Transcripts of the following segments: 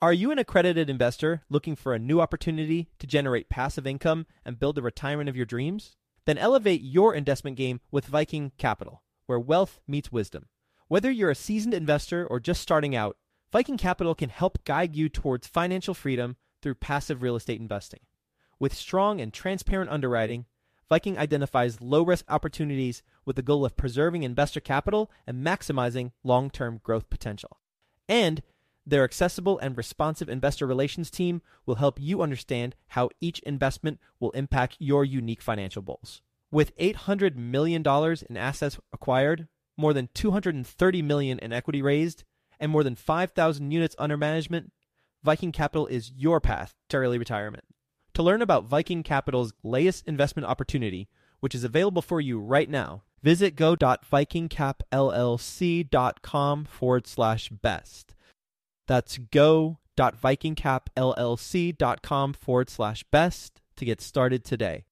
Are you an accredited investor looking for a new opportunity to generate passive income and build the retirement of your dreams? Then elevate your investment game with Viking Capital, where wealth meets wisdom. Whether you're a seasoned investor or just starting out, Viking Capital can help guide you towards financial freedom through passive real estate investing. With strong and transparent underwriting, Viking identifies low-risk opportunities with the goal of preserving investor capital and maximizing long-term growth potential. And their accessible and responsive investor relations team will help you understand how each investment will impact your unique financial goals. With $800 million in assets acquired, more than $230 million in equity raised, and more than 5,000 units under management, Viking Capital is your path to early retirement. To learn about Viking Capital's latest investment opportunity, which is available for you right now, visit go.vikingcapllc.com/best. That's go.vikingcapllc.com/best to get started today.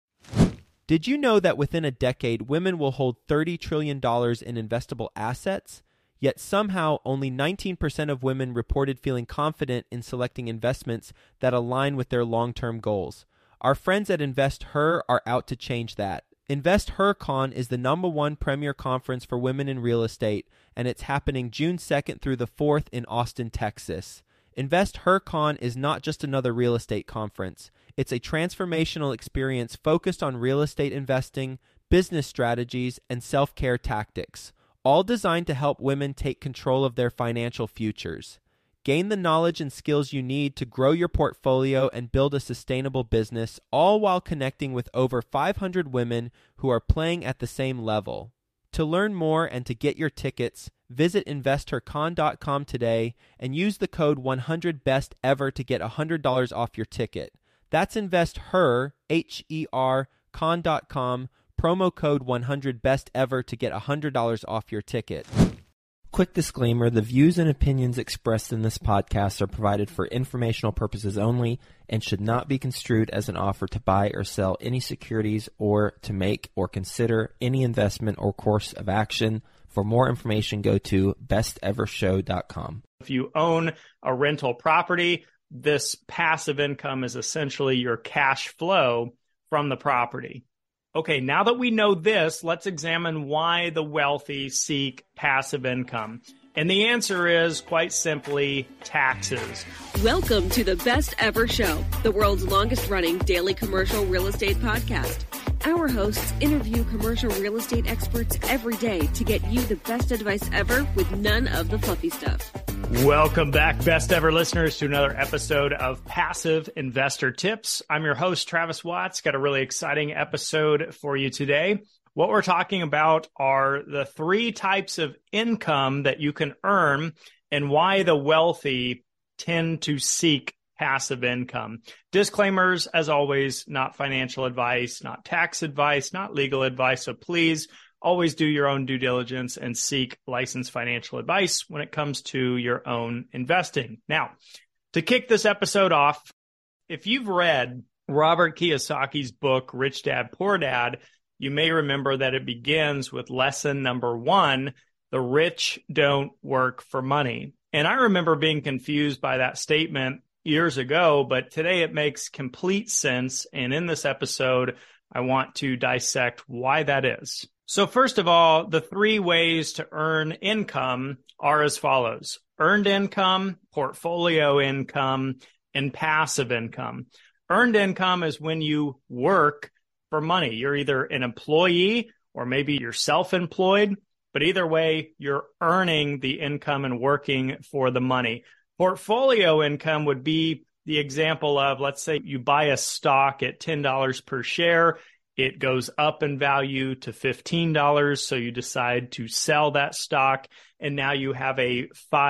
Did you know that within a decade, women will hold $30 trillion in investable assets? Yet somehow only 19% of women reported feeling confident in selecting investments that align with their long-term goals. Our friends at InvestHer are out to change that. InvestHerCon is the #1 premier conference for women in real estate, and it's happening June 2nd through the 4th in Austin, Texas. InvestHerCon is not just another real estate conference. It's a transformational experience focused on real estate investing, business strategies, and self-care tactics, all designed to help women take control of their financial futures. Gain the knowledge and skills you need to grow your portfolio and build a sustainable business, all while connecting with over 500 women who are playing at the same level. To learn more and to get your tickets, visit InvestHerCon.com today and use the code 100BESTEVER to get $100 off your ticket. That's InvestHer, H-E-R, con.com, promo code 100BESTEVER to get $100 off your ticket. Quick disclaimer, the views and opinions expressed in this podcast are provided for informational purposes only and should not be construed as an offer to buy or sell any securities or to make or consider any investment or course of action. For more information, go to bestevershow.com. If you own a rental property, this passive income is essentially your cash flow from the property. Okay, now that we know this, let's examine why the wealthy seek passive income. And the answer is, quite simply, taxes. Welcome to the Best Ever Show, the world's longest-running daily commercial real estate podcast. Our hosts interview commercial real estate experts every day to get you the best advice ever with none of the fluffy stuff. Welcome back, Best Ever listeners, to another episode of Passive Investor Tips. I'm your host, Travis Watts. Got a really exciting episode for you today. What we're talking about are the 3 types of income that you can earn and why the wealthy tend to seek passive income. Disclaimers, as always, not financial advice, not tax advice, not legal advice. So please always do your own due diligence and seek licensed financial advice when it comes to your own investing. Now, to kick this episode off, if you've read Robert Kiyosaki's book, Rich Dad, Poor Dad, you may remember that it begins with lesson number 1, the rich don't work for money. And I remember being confused by that statement years ago, but today it makes complete sense. And in this episode, I want to dissect why that is. So first of all, the 3 ways to earn income are as follows: earned income, portfolio income, and passive income. Earned income is when you work for money. You're either an employee or maybe you're self-employed, but either way, you're earning the income and working for the money. Portfolio income would be the example of, let's say you buy a stock at $10 per share. It goes up in value to $15, so you decide to sell that stock, and now you have a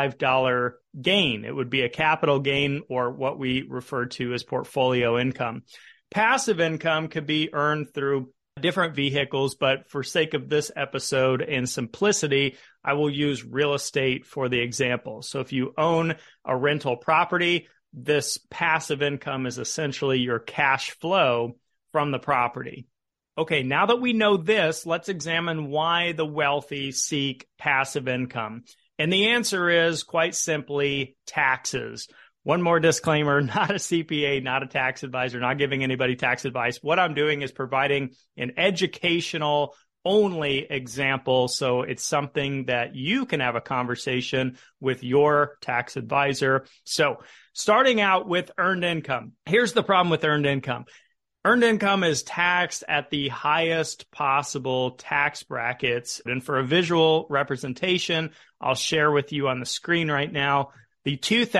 $5 gain. It would be a capital gain, or what we refer to as portfolio income. Passive income could be earned through different vehicles, but for sake of this episode and simplicity, I will use real estate for the example. So if you own a rental property, this passive income is essentially your cash flow from the property. Okay, now that we know this, let's examine why the wealthy seek passive income. And the answer is, quite simply, taxes. One more disclaimer, not a CPA, not a tax advisor, not giving anybody tax advice. What I'm doing is providing an educational only example. So it's something that you can have a conversation with your tax advisor. So starting out with earned income. Here's the problem with earned income. Earned income is taxed at the highest possible tax brackets. And for a visual representation, I'll share with you on the screen right now the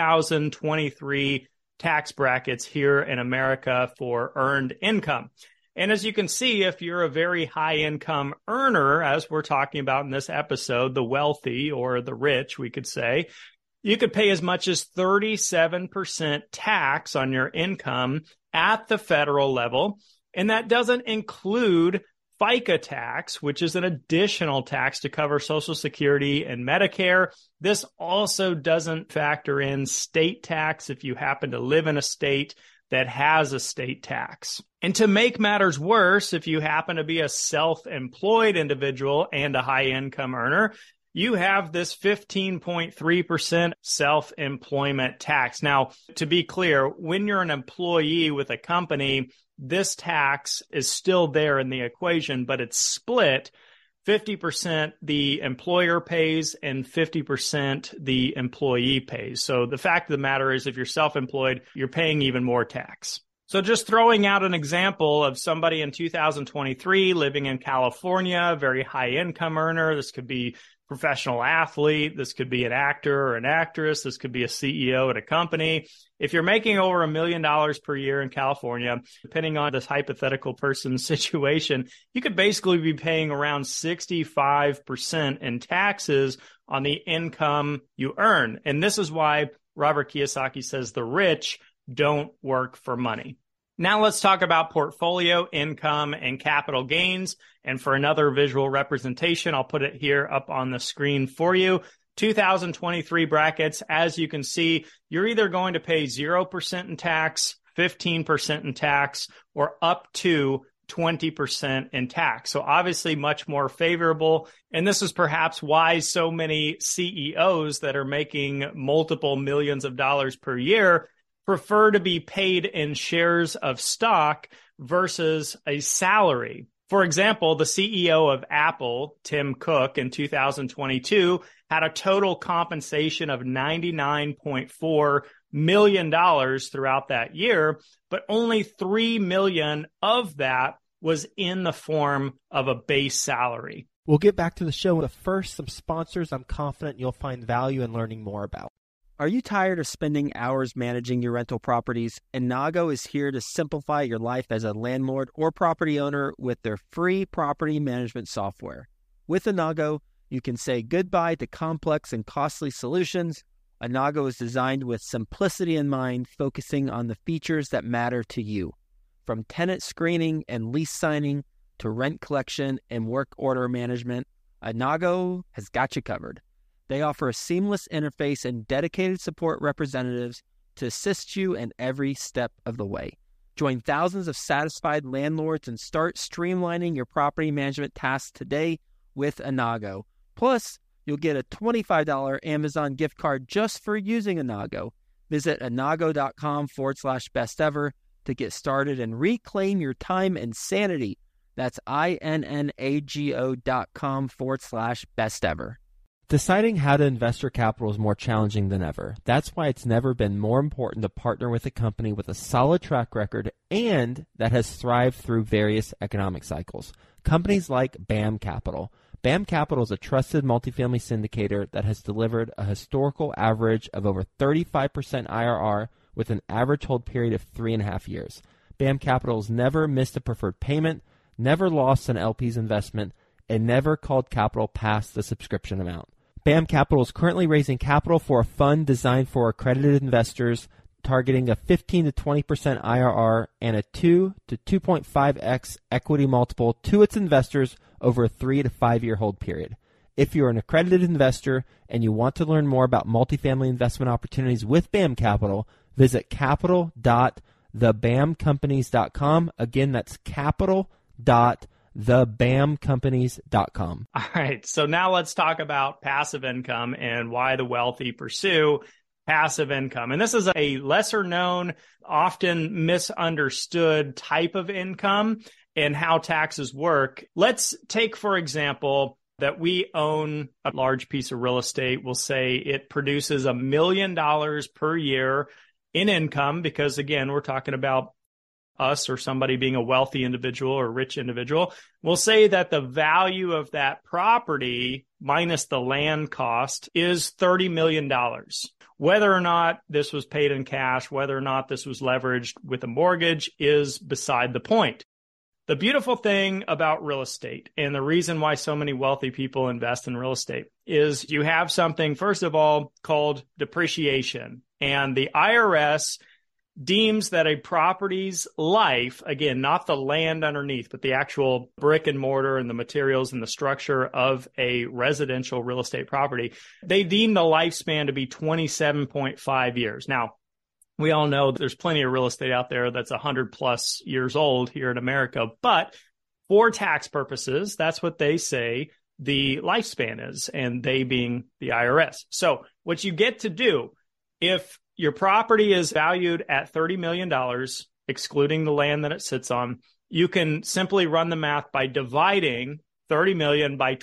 2023 tax brackets here in America for earned income. And as you can see, if you're a very high income earner, as we're talking about in this episode, the wealthy or the rich, we could say, you could pay as much as 37% tax on your income at the federal level. And that doesn't include FICA tax, which is an additional tax to cover Social Security and Medicare. This also doesn't factor in state tax if you happen to live in a state that has a state tax. And to make matters worse, if you happen to be a self-employed individual and a high income earner, you have this 15.3% self-employment tax. Now, to be clear, when you're an employee with a company, this tax is still there in the equation, but it's split 50% the employer pays and 50% the employee pays. So the fact of the matter is, if you're self-employed, you're paying even more tax. So just throwing out an example of somebody in 2023 living in California, very high income earner. This could be professional athlete. This could be an actor or an actress. This could be a CEO at a company. If you're making over $1 million per year in California, depending on this hypothetical person's situation, you could basically be paying around 65% in taxes on the income you earn. And this is why Robert Kiyosaki says the rich don't work for money. Now let's talk about portfolio income and capital gains. And for another visual representation, I'll put it here up on the screen for you. 2023 brackets, as you can see, you're either going to pay 0% in tax, 15% in tax, or up to 20% in tax. So obviously much more favorable. And this is perhaps why so many CEOs that are making multiple millions of dollars per year prefer to be paid in shares of stock versus a salary. For example, the CEO of Apple, Tim Cook, in 2022 had a total compensation of $99.4 million throughout that year, but only $3 million of that was in the form of a base salary. We'll get back to the show, but first, some sponsors I'm confident you'll find value in learning more about. Are you tired of spending hours managing your rental properties? Inago is here to simplify your life as a landlord or property owner with their free property management software. With Inago, you can say goodbye to complex and costly solutions. Inago is designed with simplicity in mind, focusing on the features that matter to you. From tenant screening and lease signing to rent collection and work order management, Inago has got you covered. They offer a seamless interface and dedicated support representatives to assist you in every step of the way. Join thousands of satisfied landlords and start streamlining your property management tasks today with Inago. Plus, you'll get a $25 Amazon gift card just for using Inago. Visit inago.com/bestever to get started and reclaim your time and sanity. That's INNAGO.com/bestever. Deciding how to invest your capital is more challenging than ever. That's why it's never been more important to partner with a company with a solid track record and that has thrived through various economic cycles. Companies like BAM Capital. BAM Capital is a trusted multifamily syndicator that has delivered a historical average of over 35% IRR with an average hold period of 3.5 years. BAM Capital has never missed a preferred payment, never lost an LP's investment, and never called capital past the subscription amount. BAM Capital is currently raising capital for a fund designed for accredited investors, targeting a 15 to 20% IRR and a 2 to 2.5x equity multiple to its investors over a 3 to 5 year hold period. If you're an accredited investor and you want to learn more about multifamily investment opportunities with BAM Capital, visit capital.thebamcompanies.com. Again, that's capital.thebamcompanies.com. All right. So now let's talk about passive income and why the wealthy pursue passive income. And this is a lesser known, often misunderstood type of income and how taxes work. Let's take, for example, that we own a large piece of real estate. We'll say it produces $1 million per year in income because, again, we're talking about us or somebody being a wealthy individual or rich individual. We'll say that the value of that property minus the land cost is $30 million. Whether or not this was paid in cash, whether or not this was leveraged with a mortgage is beside the point. The beautiful thing about real estate and the reason why so many wealthy people invest in real estate is you have something, first of all, called depreciation. And the IRS deems that a property's life, again, not the land underneath, but the actual brick and mortar and the materials and the structure of a residential real estate property, they deem the lifespan to be 27.5 years. Now, we all know there's plenty of real estate out there that's 100 plus years old here in America, but for tax purposes, that's what they say the lifespan is, and they being the IRS. So what you get to do, if your property is valued at $30 million, excluding the land that it sits on, you can simply run the math by dividing 30 million by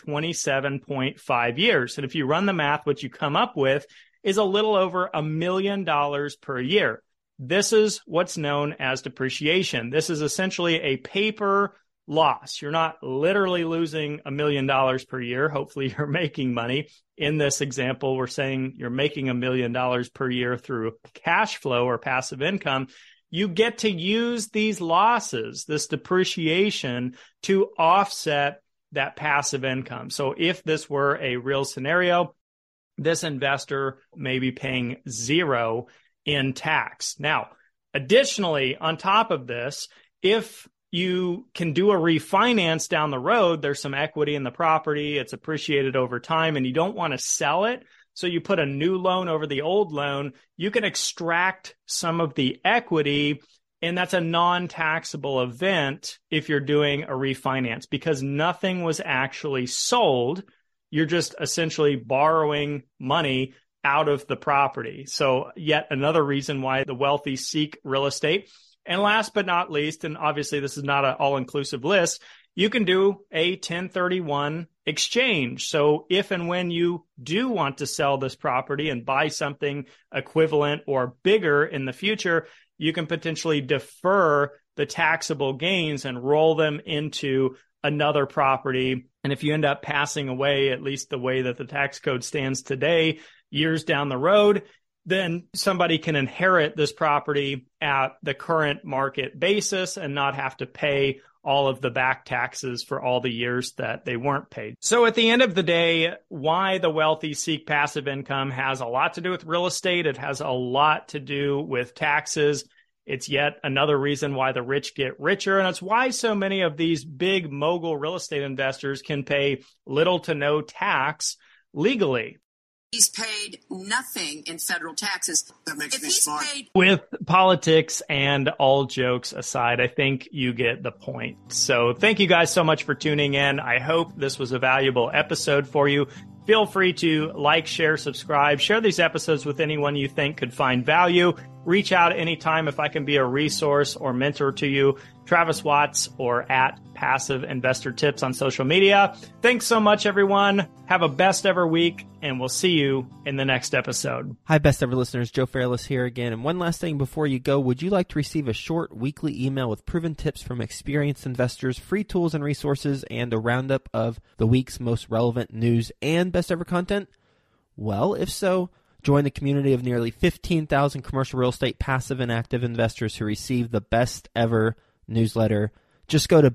27.5 years. And if you run the math, what you come up with is a little over $1 million per year. This is what's known as depreciation. This is essentially a paper loss. You're not literally losing $1 million per year. Hopefully you're making money. In this example, we're saying you're making $1 million per year through cash flow or passive income. You get to use these losses, this depreciation, to offset that passive income. So if this were a real scenario, this investor may be paying zero in tax. Now, additionally, on top of this, if you can do a refinance down the road, there's some equity in the property, it's appreciated over time, and you don't want to sell it, so you put a new loan over the old loan, you can extract some of the equity, and that's a non-taxable event if you're doing a refinance because nothing was actually sold. You're just essentially borrowing money out of the property. So yet another reason why the wealthy seek real estate. And last but not least, and obviously this is not an all-inclusive list, you can do a 1031 exchange. So if and when you do want to sell this property and buy something equivalent or bigger in the future, you can potentially defer the taxable gains and roll them into another property. And if you end up passing away, at least the way that the tax code stands today, years down the road, then somebody can inherit this property at the current market basis and not have to pay all of the back taxes for all the years that they weren't paid. So at the end of the day, why the wealthy seek passive income has a lot to do with real estate. It has a lot to do with taxes. It's yet another reason why the rich get richer. And it's why so many of these big mogul real estate investors can pay little to no tax legally. He's paid nothing in federal taxes. That makes me smart. With politics and all jokes aside, I think you get the point. So thank you guys so much for tuning in. I hope this was a valuable episode for you. Feel free to like, share, subscribe, share these episodes with anyone you think could find value. Reach out anytime if I can be a resource or mentor to you. Travis Watts or at Passive Investor Tips on social media. Thanks so much, everyone. Have a best ever week, and we'll see you in the next episode. Hi, best ever listeners. Joe Fairless here again. And one last thing before you go, would you like to receive a short weekly email with proven tips from experienced investors, free tools and resources, and a roundup of the week's most relevant news and best ever content? Well, if so, join the community of nearly 15,000 commercial real estate passive and active investors who receive the best ever newsletter. Just go to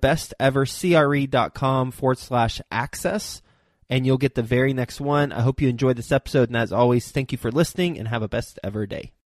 bestevercre.com/access and you'll get the very next one. I hope you enjoyed this episode. And as always, thank you for listening and have a best ever day.